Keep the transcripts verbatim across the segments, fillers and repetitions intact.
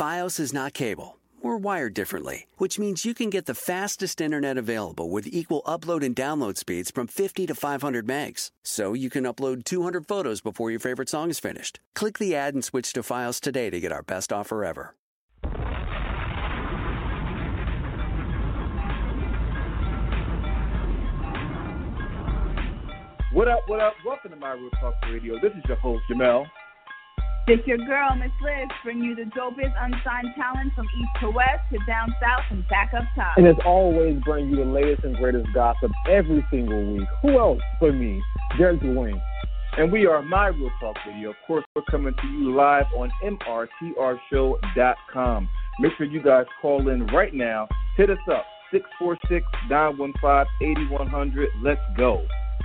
Fios is not cable. We're wired differently, which means you can get the fastest internet available with equal upload and download speeds from fifty to five hundred megs. So you can upload two hundred photos before your favorite song is finished. Click the ad and switch to Fios today to get our best offer ever. What up, what up? Welcome to My Real Talk Radio. This is your host, Jamel. It's your girl, Miss Liz, bringing you the dopest unsigned talent from east to west to down south and back up top. And as always, bring you the latest and greatest gossip every single week. Who else but me, Derek Dwayne? And we are My Real Talk Radio. Of course, we're coming to you live on M R T R show dot com. Make sure you guys call in right now. Hit us up, six four six, nine one five, eight one zero zero. Let's go.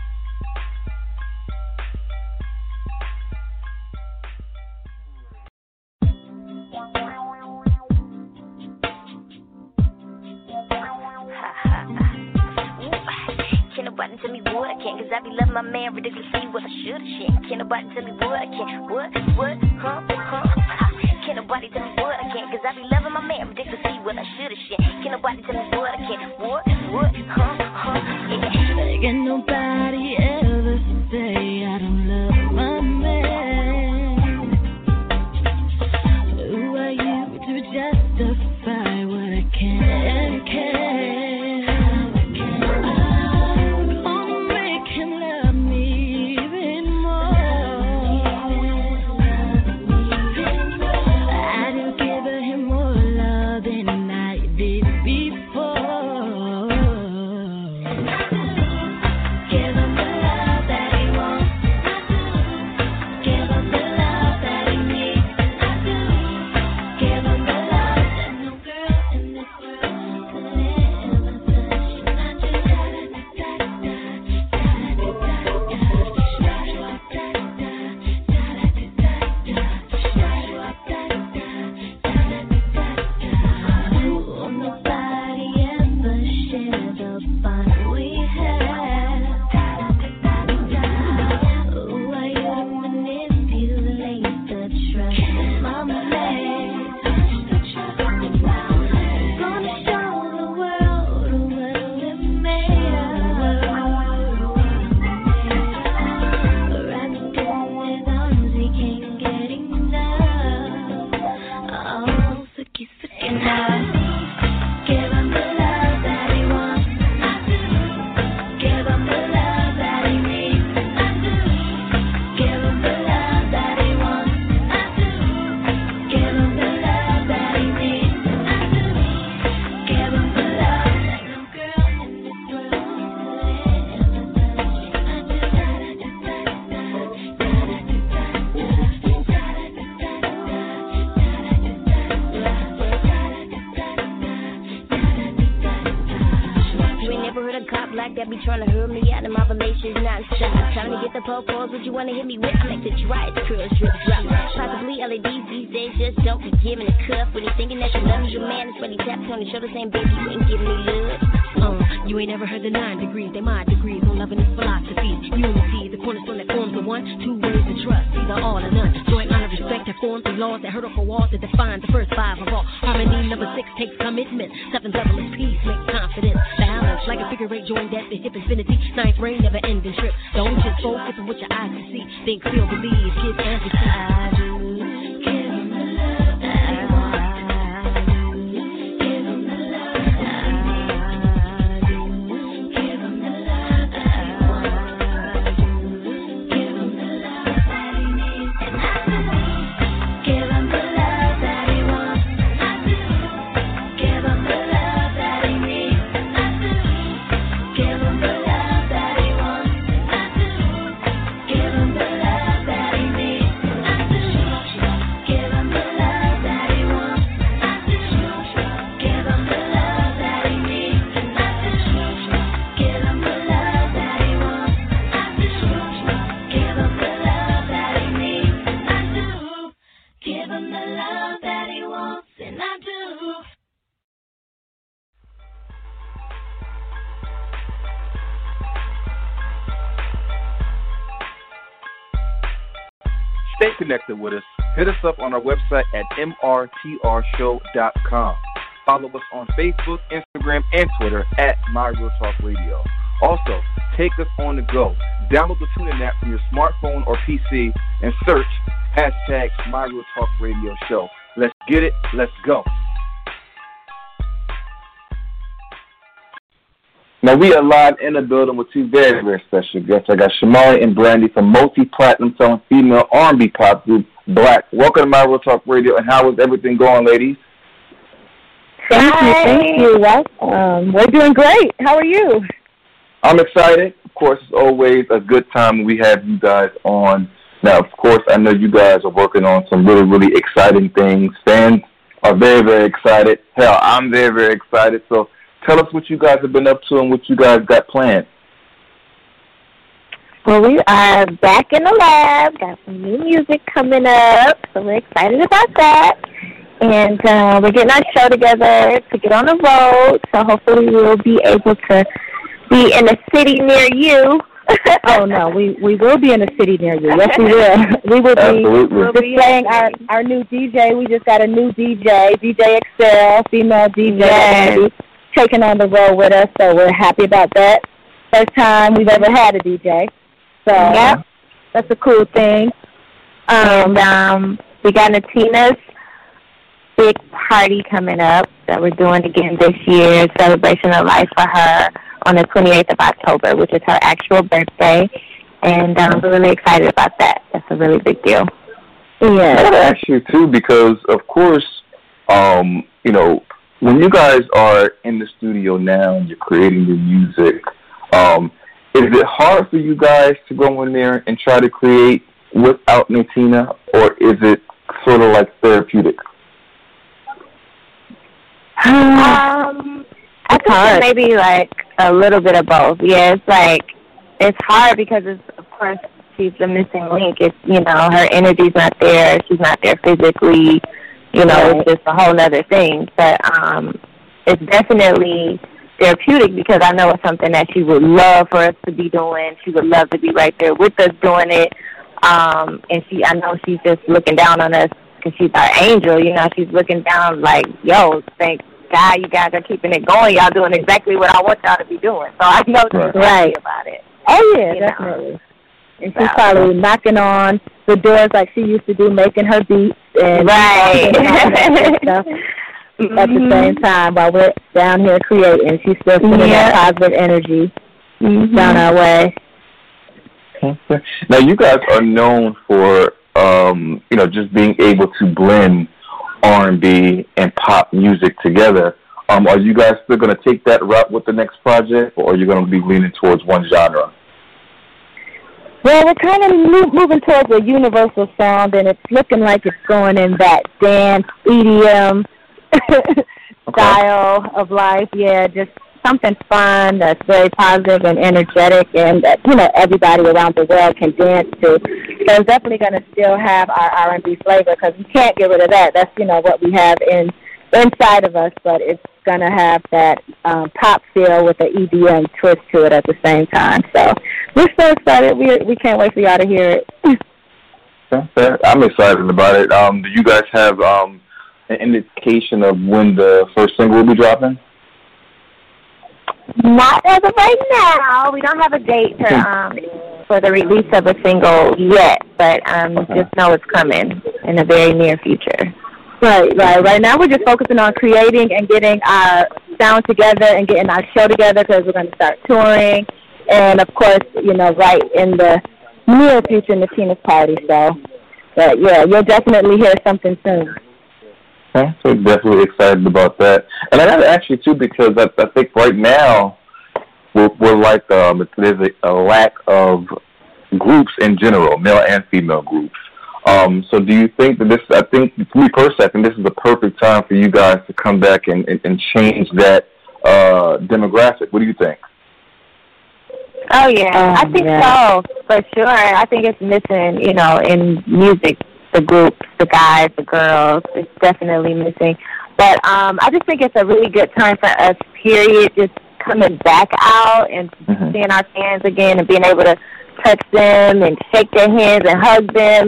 Nobody tell me what I can't, cause I be loving my man ridiculously what I should've shared. Can't nobody tell me what I can't, what, what, huh, huh, ha. Can't nobody tell me what I can't, cause I be loving my man ridiculously what I should've shared. Can't nobody tell me what I can't, what, what, huh, huh, yeah. Can't nobody ever say I don't love my man. Who are you to justify what I can and can't? Stay connected with us hit us up on our website at m r t r show dot com. Follow us on Facebook, Instagram, and Twitter at My Real Talk Radio. Also, take us on the go. Download the TuneIn app from your smartphone or P C and search hashtag My Real Talk Radio Show. Let's get it. Let's go. Now, we are live in the building with two very, very special guests. I got Shamari and Brandy from multi-platinum selling female R and B pop group Black. Welcome to My Real Talk Radio, and how is everything going, ladies? Thank Hi. you, thank you. Welcome. We're doing great. How are you? I'm excited. Of course, it's always a good time when we have you guys on. Now, of course, I know you guys are working on some really, really exciting things. Fans are very, very excited. Hell, I'm very, very excited. So tell us what you guys have been up to and what you guys got planned. Well, we are back in the lab, got some new music coming up, so we're excited about that. And uh, we're getting our show together to get on the road, so hopefully we'll be able to be in a city near you. Oh, no, we, we will be in a city near you. Yes, we will. We will be Absolutely. we'll displaying our, our new D J. We just got a new D J, D J Excel, female D J. Yes. Taking on the road with us, so we're happy about that. First time we've ever had a D J, so yeah, that's a cool thing. Um, and um, we got Natina's big party coming up that we're doing again this year, celebration of life for her on the twenty-eighth of October, which is her actual birthday, and um, we're really excited about that. That's a really big deal. Yeah, I gotta ask you too, because of course, um, you know, when you guys are in the studio now and you're creating your music, um, is it hard for you guys to go in there and try to create without Natina, or is it sort of like therapeutic? Um, I think hard. Maybe like a little bit of both. Yeah, it's like it's hard because it's, of course, she's the missing link. It's, you know, her energy's not there. She's not there physically. You know, right. It's just a whole other thing. But um, it's definitely therapeutic because I know it's something that she would love for us to be doing. She would love to be right there with us doing it. Um, and she, I know she's just looking down on us because she's our angel. You know, she's looking down like, yo, thank God you guys are keeping it going. Y'all doing exactly what I want y'all to be doing. So I know she's right. happy about it. Oh, yeah, you definitely. Know. And she's probably knocking on the doors like she used to do, making her beats and right. stuff mm-hmm. at the same time while we're down here creating. She's still sending yeah. that positive energy mm-hmm. down our way. Okay. Now, you guys are known for, um, you know, just being able to blend R and B and pop music together. Um, are you guys still going to take that route with the next project, or are you going to be leaning towards one genre? Well, we're kind of move, moving towards a universal sound, and it's looking like it's going in that dance, E D M okay. style of life. Yeah, just something fun that's very positive and energetic, and that, you know, everybody around the world can dance to. So it's definitely going to still have our R and B flavor because we can't get rid of that. That's, you know, what we have in inside of us, but it's going to have that um, pop feel with the E D M twist to it at the same time. So we're so excited. We we can't wait for y'all to hear it. Okay. I'm excited about it. Um, do you guys have um, an indication of when the first single will be dropping? Not as of right now. We don't have a date for um for the release of a single yet, but um okay. just know it's coming in the very near future. Right, right. Right now we're just focusing on creating and getting our sound together and getting our show together because we're going to start touring. And, of course, you know, right in the near future, Natina's party. So, but, yeah, you'll definitely hear something soon. Okay, so definitely excited about that. And I got to ask you, too, because I, I think right now we're, we're like, um, there's a, a lack of groups in general, male and female groups. Um, so do you think that this, I think, for me personally, I think this is the perfect time for you guys to come back and, and, and change that uh, demographic. What do you think? Oh, yeah, um, I think yeah. so, for sure. I think it's missing, you know, in music, the groups, the guys, the girls. It's definitely missing. But um, I just think it's a really good time for us, period, just coming back out and mm-hmm. seeing our fans again and being able to touch them and shake their hands and hug them and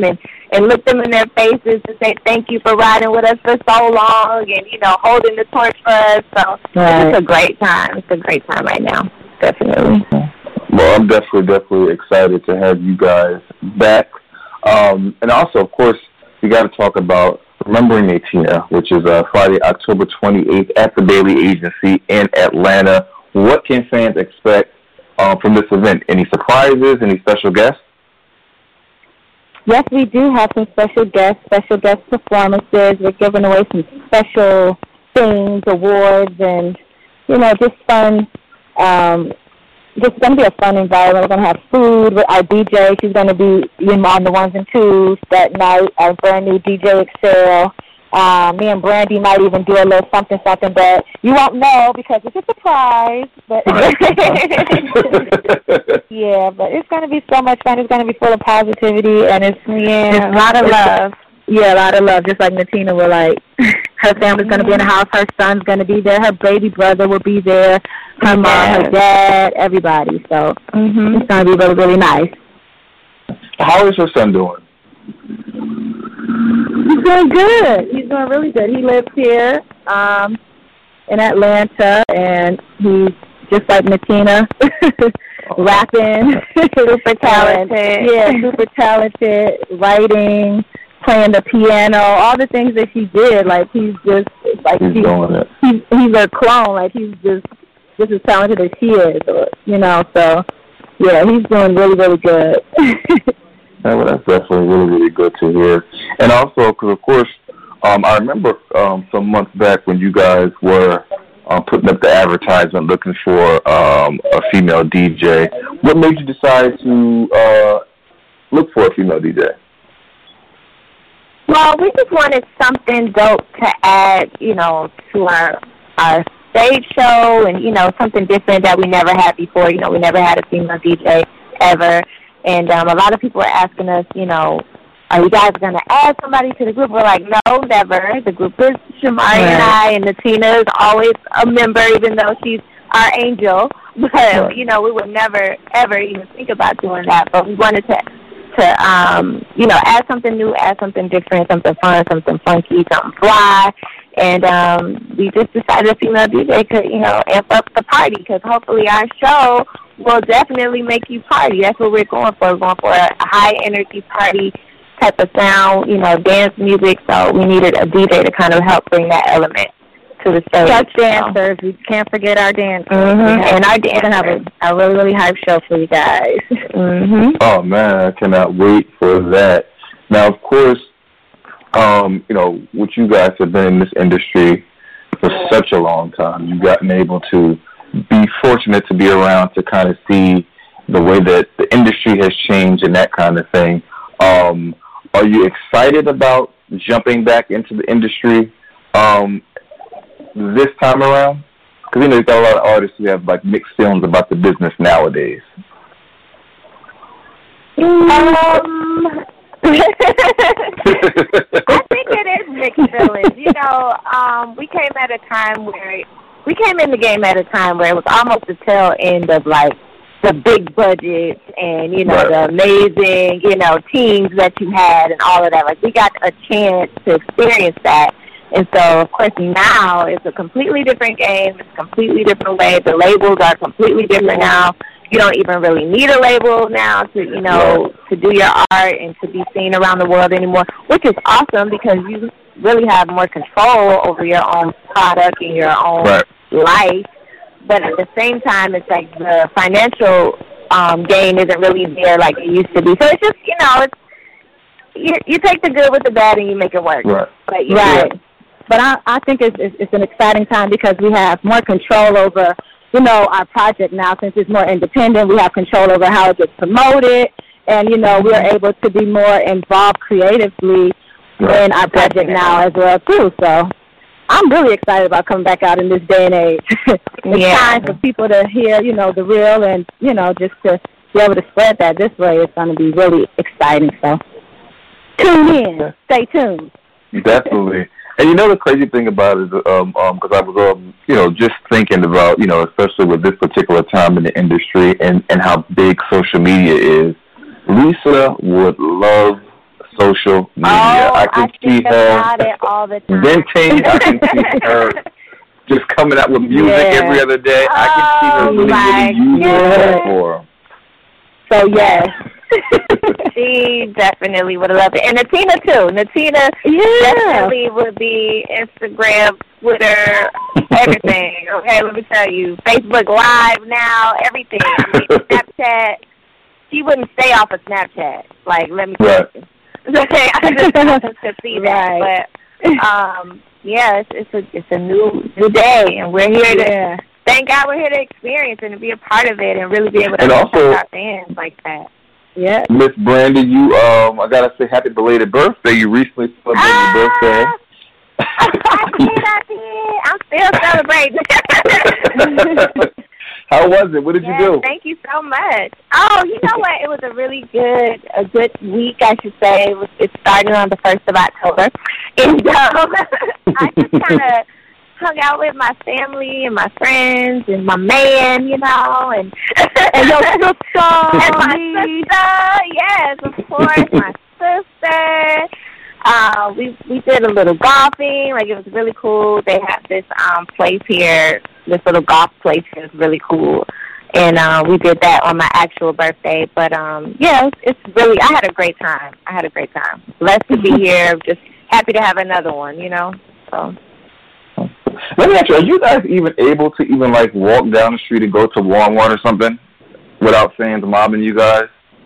and look them in their faces to say thank you for riding with us for so long and, you know, holding the torch for us. So right. It's a great time. It's a great time right now, definitely. Well, I'm definitely, definitely excited to have you guys back. Um, and also, of course, we got to talk about Remembering Natina, which is uh, Friday, October twenty-eighth at the Bailey Agency in Atlanta. What can fans expect uh, from this event? Any surprises? Any special guests? Yes, we do have some special guests, special guest performances. We're giving away some special things, awards, and, you know, just fun. Um, just going to be a fun environment. We're going to have food with our D J. She's going to be you know, on the ones and twos that night, our brand new D J Excel. Uh, me and Brandy might even do a little something, something, but you won't know because it's a surprise. But yeah, but it's going to be so much fun. It's going to be full of positivity, and it's yeah, it's a lot of love. Yeah, a lot of love. Just like Natina will like, her family's going to be in the house. Her son's going to be there. Her baby brother will be there. Her mom, yes. her dad, everybody. So mm-hmm. it's going to be really, really nice. How is your son doing? He's doing good. He's doing really good. He lives here um, in Atlanta, and he's just like Natina, rapping. Super talented. Yeah, super talented, writing, playing the piano, all the things that she did. Like, he's just, like, he's, he's, doing it. he's, he's a clone. Like, he's just, just as talented as she is, you know, so, yeah, he's doing really, really good. Yeah, well, that's definitely really, really good to hear. And also, because, of course, um, I remember um, some months back when you guys were um, putting up the advertisement looking for um, a female D J. What made you decide to uh, look for a female D J? Well, we just wanted something dope to add, you know, to our our stage show and, you know, something different that we never had before. You know, we never had a female D J ever. And um, a lot of people are asking us, you know, are you guys going to add somebody to the group? We're like, no, never. The group is Shamari right. and I, and Natina is always a member, even though she's our angel. But, right. you know, we would never, ever even think about doing that. But we wanted to, to um, you know, add something new, add something different, something fun, something funky, something fly. And um, we just decided a female D J could, you know, amp up the party, because hopefully our show will definitely make you party. That's what we're going for. We're going for a high-energy party type of sound, you know, dance music. So we needed a D J to kind of help bring that element to the stage. Plus dancers. So. We can't forget our dancers. Mm-hmm. And our dancers. We're going to have a, a really, really hype show for you guys. mm-hmm. Oh, man, I cannot wait for that. Now, of course, um, you know, what you guys have been in this industry for such a long time. You've gotten able to be fortunate to be around to kind of see the way that the industry has changed and that kind of thing. Um, are you excited about jumping back into the industry um, this time around? Because, you know, you've got a lot of artists who have, like, mixed feelings about the business nowadays. Um... I think it is mixed feelings. You know, um, we came at a time where we came in the game at a time where it was almost the tail end of like the big budgets and, you know, right. the amazing, you know, teams that you had and all of that. Like, we got a chance to experience that. And so, of course, now it's a completely different game. It's a completely different way. The labels are completely different now. You don't even really need a label now to, you know, to do your art and to be seen around the world anymore, which is awesome because you really have more control over your own product and your own right. life. But at the same time, it's like the financial um, gain isn't really there like it used to be. So it's just, you know, it's you, you take the good with the bad and you make it work. Right. But, you right. know, but I, I think it's, it's, it's an exciting time because we have more control over, you know, our project now. Since it's more independent, we have control over how it gets promoted, and, you know, we're able to be more involved creatively right. in our project Definitely. now as well, too. So I'm really excited about coming back out in this day and age. It's yeah. time for people to hear, you know, the real and, you know, just to be able to spread that this way. It's going to be really exciting. So tune in. Stay tuned. Definitely. And you know the crazy thing about it is, um, um, because I was, um, you know, just thinking about, you know, especially with this particular time in the industry and, and how big social media is. Lisa would love social media. Oh, I can I see think her about it all the time. venting. I can see her just coming out with music Yeah. every other day. Oh, I can see her really, my really using her goodness. platform. So yes. She definitely would have loved it. And Natina, too. Natina Yeah. definitely would be Instagram, Twitter, everything. Okay, let me tell you. Facebook Live now, everything. I mean, Snapchat. She wouldn't stay off of Snapchat. Like, let me tell Right. you. Okay, I just, I just could see that. Right. But, um, yeah, it's, it's, a, it's a new new day, and we're here to, Yeah. thank God we're here to experience and to be a part of it and really be able to And touch also- our fans like that. Yeah. Miss Brandy, you, um, I gotta say happy belated birthday. You recently celebrated Ah! your birthday. I did, I did. I'm still celebrating. How was it? What did Yes, you do? Thank you so much. Oh, you know what? It was a really good, a good week, I should say. It, was, it started on the first of October, and um, I just kind of hung out with my family and my friends and my man, you know, and And your sister. and my sister. Yes, of course, my sister. Uh, we we did a little golfing. Like, it was really cool. They have this um place here, this little golf place here is really cool. And uh, we did that on my actual birthday. But um, yeah, it's, it's really. I had a great time. I had a great time. Blessed to be here. Just happy to have another one. You know. So. Let me ask you, are you guys even able to even, like, walk down the street and go to Walmart or something without fans mobbing you guys?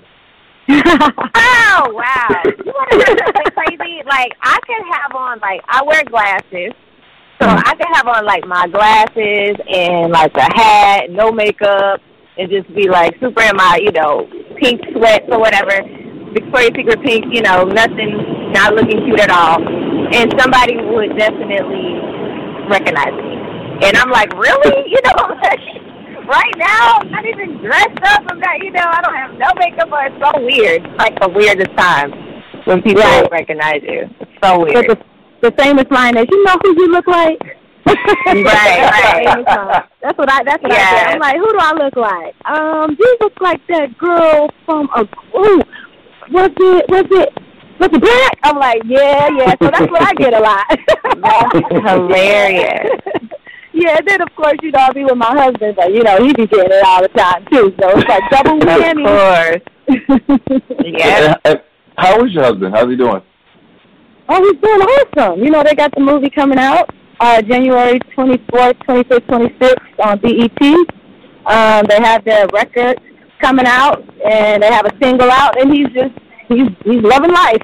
Oh, wow. You want to hear something crazy? Like, I could have on, like, I wear glasses. So I could have on, like, my glasses and, like, a hat, no makeup, and just be, like, super in my, you know, pink sweats or whatever. Victoria's Secret pink, you know, nothing, not looking cute at all. And somebody would definitely recognize me. And I'm like, really? You know, like, right now, I'm not even dressed up. I'm not, you know, I don't have no makeup on. It's so weird. It's like the weirdest time when people Right. recognize you. It's so But weird. the, the famous line is, you know who you look like? Right, right. That's what I. That's what I Yes. said. I'm like, who do I look like? Um, you look like that girl from a. Ooh, was it? Was it? Was it black? I'm like, yeah, yeah. So that's what I get a lot. That's hilarious. Yeah, and then of course, you know, I'll be with my husband, but you know, he be getting it all the time too. So it's like double whammy. Of course. Yeah. And- and how is your husband? How's he doing? Oh, he's doing awesome. You know, they got the movie coming out uh, January twenty-fourth, twenty-fifth, twenty-sixth on B E T. Um, they have their record coming out, and they have a single out, and he's just, he's he's loving life.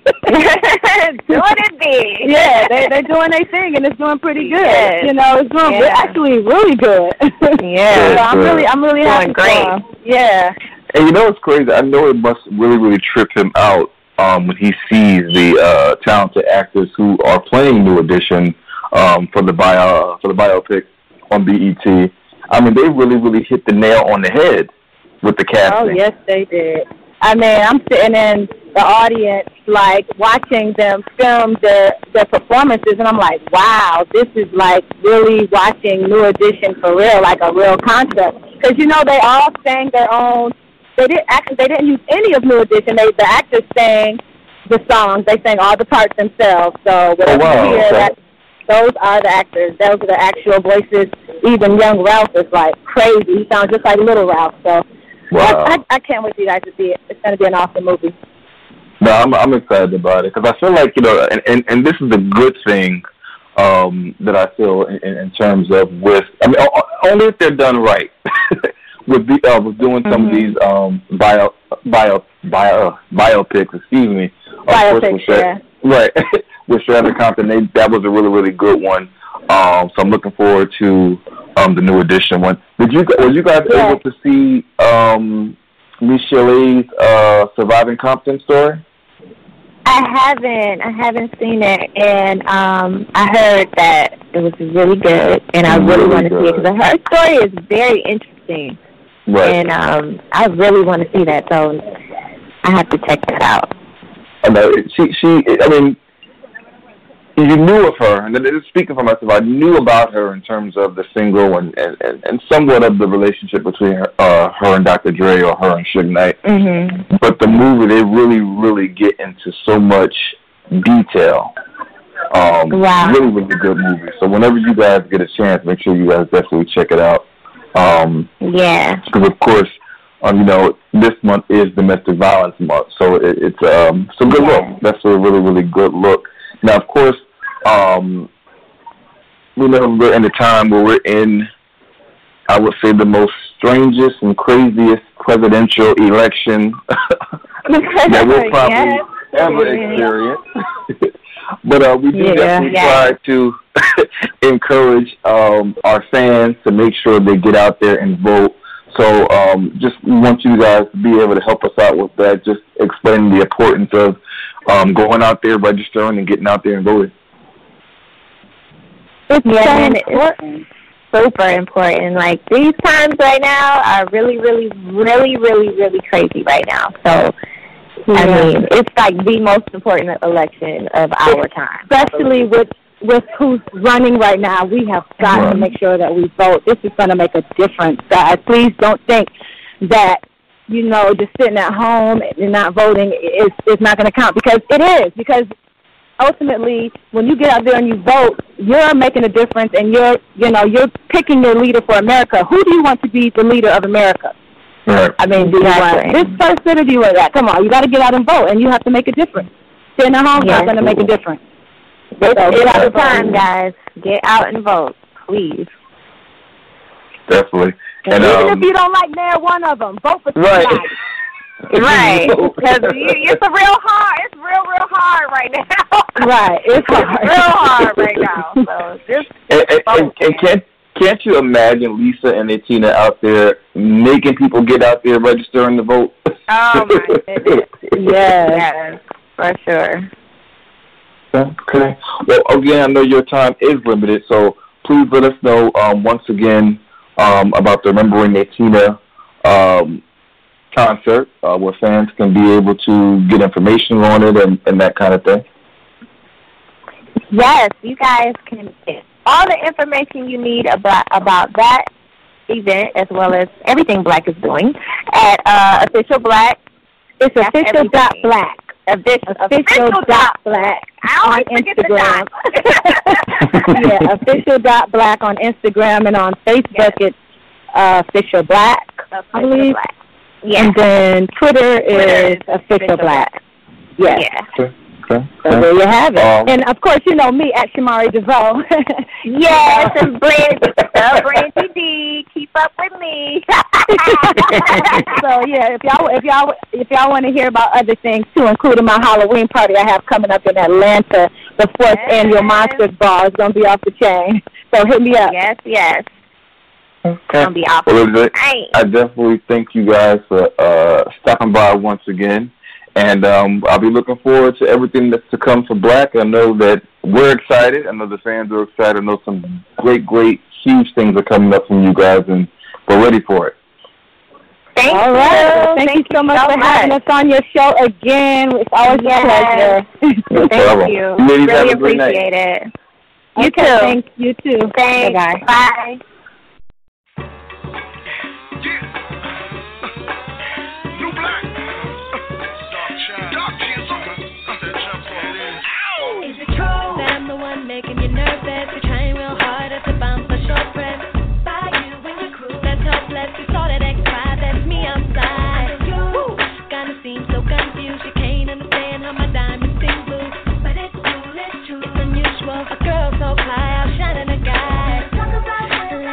Doing it big. Yeah, they, they're doing their thing, and it's doing pretty good. Yes. You know, it's doing Yeah. actually really good. Yeah. So I'm really, I'm really Doing happy great. for him. Yeah. And you know what's crazy? I know it must really, really trip him out um, when he sees the uh, talented actors who are playing New Edition um, for the bio for the biopic on B E T. I mean, they really, really hit the nail on the head with the casting. Oh, yes, they did. I mean, I'm sitting in the audience, like, watching them film their, their performances, and I'm like, wow, this is like really watching New Edition for real, like a real concept. Because, you know, they all sang their own. They didn't actually, they didn't use any of New Edition. They, the actors sang the songs. They sang all the parts themselves. So whatever Oh, wow, you hear, okay. that, those are the actors. Those are the actual voices. Even young Ralph is like crazy. He sounds just like Little Ralph. So Wow. I, I, I can't wait for you guys to see it. It's going to be an awesome movie. No, I'm I'm excited about it because I feel like, you know, and, and, and this is the good thing um, that I feel in, in terms of with, I mean, o- only if they're done right with the, uh, with doing some Mm-hmm. of these um, bio bio bio biopics. Excuse me. Of course, Biopics, with Sha- yeah. Right, with Sheridan Compton, they that was a really really good one. Um, so I'm looking forward to um, the New Edition one. Did you were you guys Yeah. able to see um, Michelle A's uh, Surviving Compton story? I haven't. I haven't seen it, and um, I heard that it was really good, and I really, Really want to see it good. because her story is very interesting, Right. and um, I really want to see that. So I have to check that out. I know she she. I mean, you knew of her, and this is speaking for myself, I knew about her in terms of the single and, and, and somewhat of the relationship between her, uh, her and Doctor Dre or her and Suge Knight. Mm-hmm. But the movie, they really, really get into so much detail. Um, wow. Really, really good movie. So whenever you guys get a chance, make sure you guys definitely check it out. Um, yeah. Because, of course, um, you know, this month is Domestic Violence Month, so it, it's, um, it's a good yeah. look. That's a really, really good look. Now, of course, um, we know we're in a time where we're in, I would say, the most strangest and craziest presidential election that we'll probably yes. ever experience. But uh, we do yeah. definitely yeah. try to encourage um, our fans to make sure they get out there and vote. So um, just want you guys to be able to help us out with that, just explaining the importance of um, going out there, registering, and getting out there and voting. It's yeah, so important. It's super important. Like, these times right now are really, really, really, really, really crazy right now. So, yeah. I mean, it's like the most important election of our time. Especially with with who's running right now, we have got right. to make sure that we vote. This is going to make a difference, guys. Please don't think that, you know, just sitting at home and not voting is, is not going to count, because it is. Because ultimately, when you get out there and you vote, you're making a difference, and you're, you know, you're picking your leader for America. Who do you want to be the leader of America? Right. I mean, do you want this person or do you want that? Come on, you got to get out and vote, and you have to make a difference. Sitting at home is not going to make a difference. It's so, the time, guys. Get out and vote, please. Definitely. And, and even um, if you don't like near one of them, vote for somebody. Right. Right. Because it's a real hard. It's real, real hard right now. Right. It's hard. It's real hard right now. So just, and, just and, vote, and, and can't can't you imagine Lisa and Tina out there making people get out there registering to vote? Oh my goodness. Yes. Yes, for sure. Okay. Well, again, I know your time is limited, so please let us know um, once again um, about the Remembering Tina um, concert, uh, where fans can be able to get information on it and, and that kind of thing. Yes, you guys can get all the information you need about about that event, as well as everything Black is doing, at uh, Official Black. It's Official dot Black. Official, official dot black on Instagram. Yeah, official dot black on Instagram, and on Facebook yes. it's uh, official black, official I believe. Black. Yeah. And then Twitter, Twitter is official, official black. black. Yes. Yeah. Okay. Okay. So there you have it. Um, and of course, you know me at Shamari DeVoe. Yes, and Brandy, uh, Brandy D. Keep up with me. So yeah, if y'all if y'all if y'all want to hear about other things too, including my Halloween party I have coming up in Atlanta, the fourth yes. annual Monsters Ball is gonna be off the chain. So hit me up. Yes, yes. Okay. It's gonna be off. Well, I, I definitely thank you guys for uh, stopping by once again. And um, I'll be looking forward to everything that's to come for Black. I know that we're excited. I know the fans are excited. I know some great, great, huge things are coming up from you guys, and we're ready for it. Thank All you. right. Well, thank, thank you so much so for much. having us on your show again. It's always yes. a pleasure. No thank problem. you. Ladies, really appreciate it. You okay, too. Thank you too. Thanks. Bye-bye. Bye. Making you nervous, you're trying real hard to bounce for short press. By you and your crew, that's hopeless. You saw that X five, that's me outside. Woo! Kinda seems so confused, you can't understand how my diamonds sing blue. But it's cool, it's true, it's unusual. A girl so fly, outshining a guy. Talk about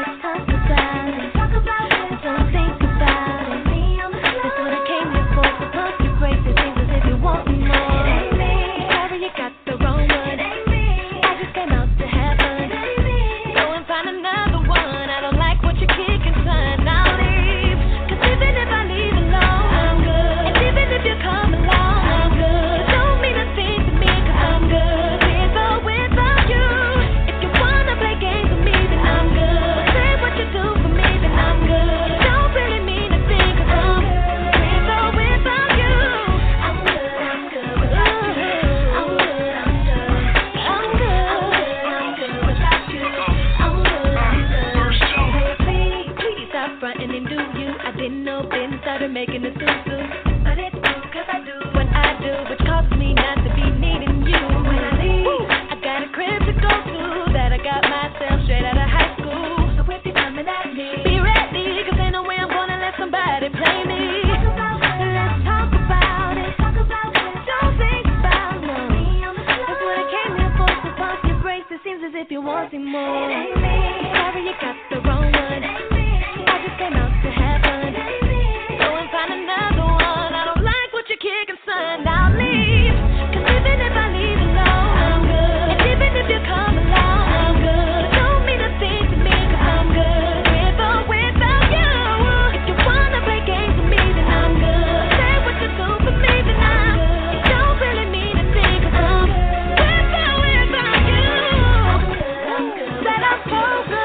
coming and do you. I didn't know then, started making the suit. But it's true, cause I do what I do, which causes me not to be needing you. When I leave, I got a crib to go to, that I got myself straight out of high school. So if you're coming at me, be ready, cause ain't no way I'm gonna let somebody play me. Let's talk about it, don't think about no. That's what I came here for, so pump your brakes, it seems as if you're wanting more. It ain't me, sorry you got the wrong one. I just came out to have fun, go and find another one. I don't like what you're kicking, son, I'll leave. Cause even if I leave alone, I'm good. And even if you come along, I'm good. Don't mean a thing to me, cause I'm good. With or without you, if you wanna play games with me, then I'm good. Say what you do for me, then I'm good. It don't really mean a thing, cause I'm with or without you. Said I'm so good.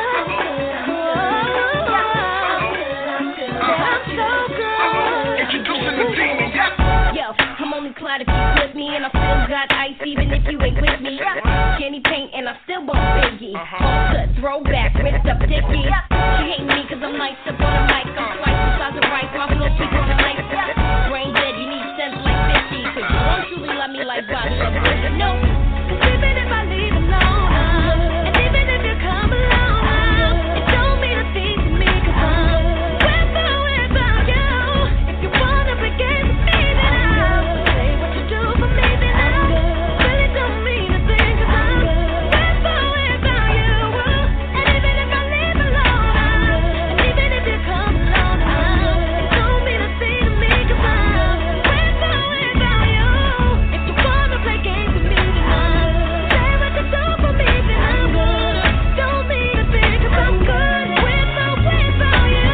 If you with me and I still got ice even if you ain't with me. Candy paint and I still want Biggie. All cut, throwback, ripped up Dickie. She hate me cause I'm nice up on a mic. I'm slice the size of rice, my little people on the night. Brain dead, you need sense like fifty. Cause you don't truly love me like Bobby love me. No, cause even if I leave alone, and even if you come along, it don't mean a thing to me cause I'm with or without you. If you wanna play games with me, then I'll do for me, then I'm good. Really don't mean a thing, cause I'm with or without you. And even if I leave alone, and even if you come along, it don't mean a thing to me, cause I'm with or without you. If you wanna play games with me, then I'm say what you do for me, then I'm good. Don't mean a thing, cause I'm good with or without you.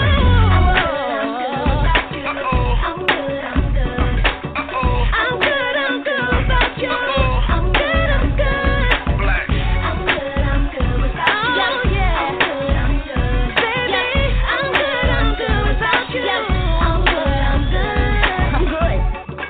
I'm good, I'm good. I'm good, I'm good without you. I'm good, I'm good. I'm good, I'm good without you. Oh yeah. I'm good, I'm good. Baby, I'm good, I'm good without you. I'm good, I'm good. I'm good.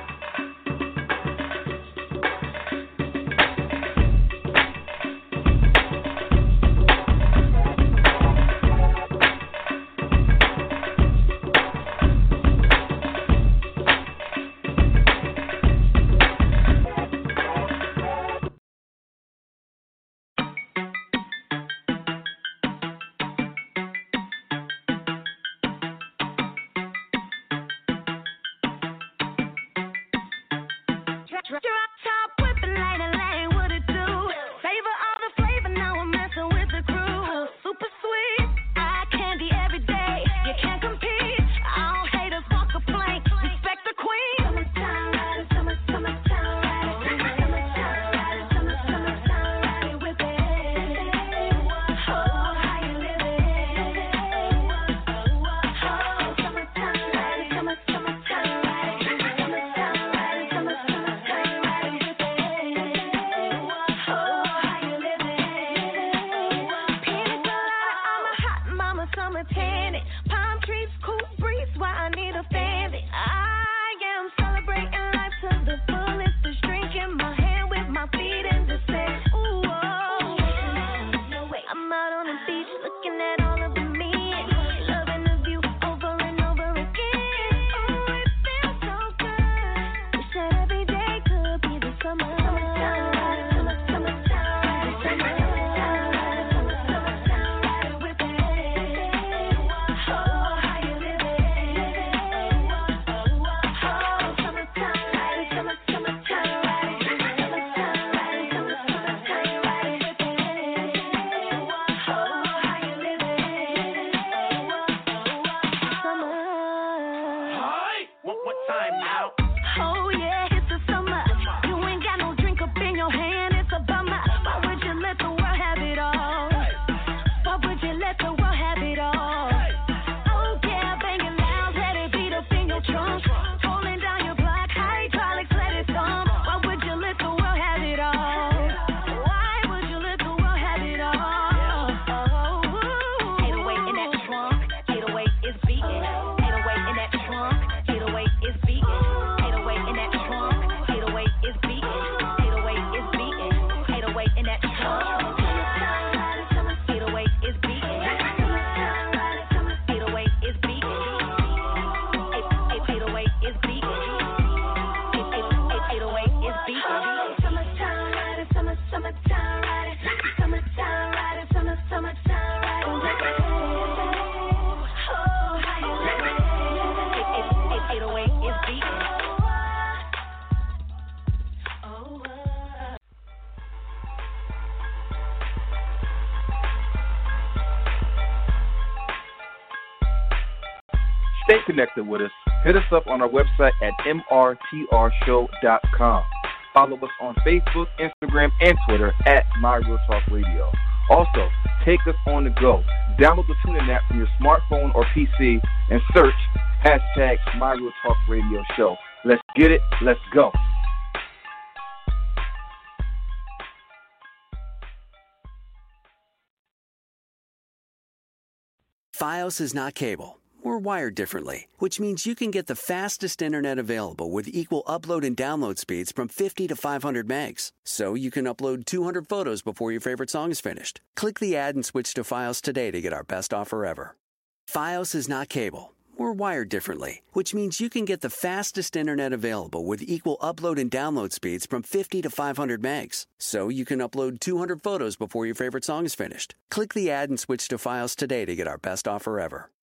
Drop top whipping like a lane, what it do? Savor all the flavor, now I'm messing with the crew. Super sweet, eye candy every day. You can't compete, all haters walk a plank. Respect the queen. Summertime riding, summer, summertime riding. Summertime riding, summer, summertime riding with it. Oh, how you living? Oh, summertime riding, summer, summertime riding. Summertime riding, summer, summertime. Summer tanning, palm trees, cool breeze, why I need a fanny. I am celebrating life to the fullest, just drinking my hand with my feet in the sand. Ooh, oh. I'm out on the beach looking at all of the men, loving the view over and over again. Oh, it feels so good. Wish that every day could be the summer. Summertime, summer, summertime, summer. How you living? stay connected with us, hit us up on our website at m r t r show dot com. Follow us on Facebook, Instagram, and Twitter at My Real Talk Radio. Also, take us on the go. Download the TuneIn app from your smartphone or P C and search hashtag My Real Talk Radio Show. Let's get it. Let's go. Fios is not cable. We're wired differently, which means you can get the fastest internet available with equal upload and download speeds from fifty to five hundred megs. So you can upload two hundred photos before your favorite song is finished. Click the ad and switch to Fios today to get our best offer ever. Fios is not cable. We're wired differently, which means you can get the fastest internet available with equal upload and download speeds from fifty to five hundred megs. So you can upload two hundred photos before your favorite song is finished. Click the ad and switch to Fios today to get our best offer ever.